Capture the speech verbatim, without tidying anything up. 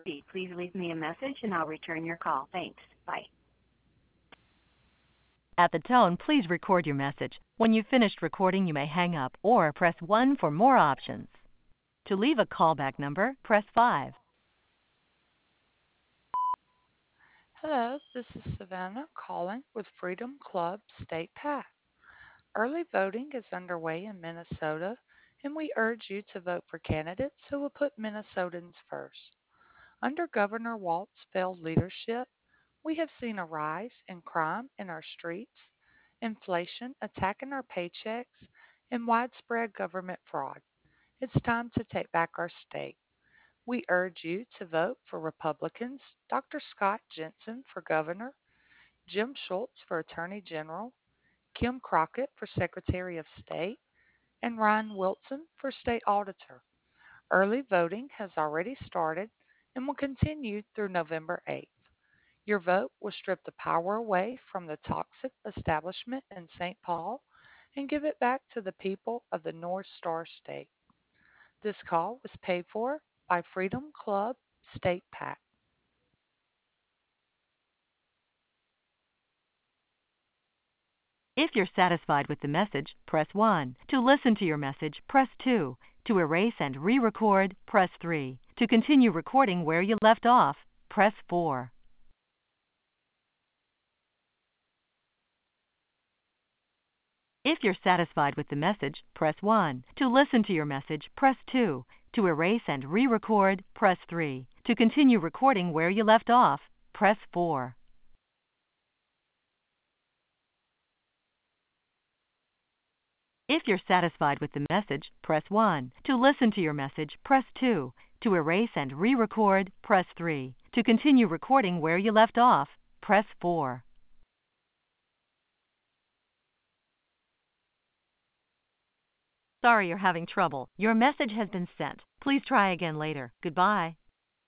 Please leave me a message and I'll return your call. Thanks. Bye. At the tone, please record your message. When you've finished recording, you may hang up or press one for more options. To leave a callback number, press five. Hello, this is Savannah calling with Freedom Club State PAC. Early voting is underway in Minnesota, and we urge you to vote for candidates who will put Minnesotans first. Under Governor Walt's failed leadership, we have seen a rise in crime in our streets, inflation attacking our paychecks, and widespread government fraud. It's time to take back our state. We urge you to vote for Republicans Doctor Scott Jensen for governor, Jim Schultz for attorney general, Kim Crockett for secretary of state, and Ryan Wilson for state auditor. Early voting has already started and will continue through November eighth. Your vote will strip the power away from the toxic establishment in Saint Paul and give it back to the people of the North Star State. This call was paid for by Freedom Club State PAC. If you're satisfied with the message, press one. To listen to your message, press two. To erase and re-record, press three. To continue recording where you left off, press four. If you're satisfied with the message, press one. To listen to your message, press two. To erase and re-record, press three. To continue recording where you left off, press four. If you're satisfied with the message, press one. To listen to your message, press two. To erase and re-record, press three. To continue recording where you left off, press four. Sorry you're having trouble. Your message has been sent. Please try again later. Goodbye.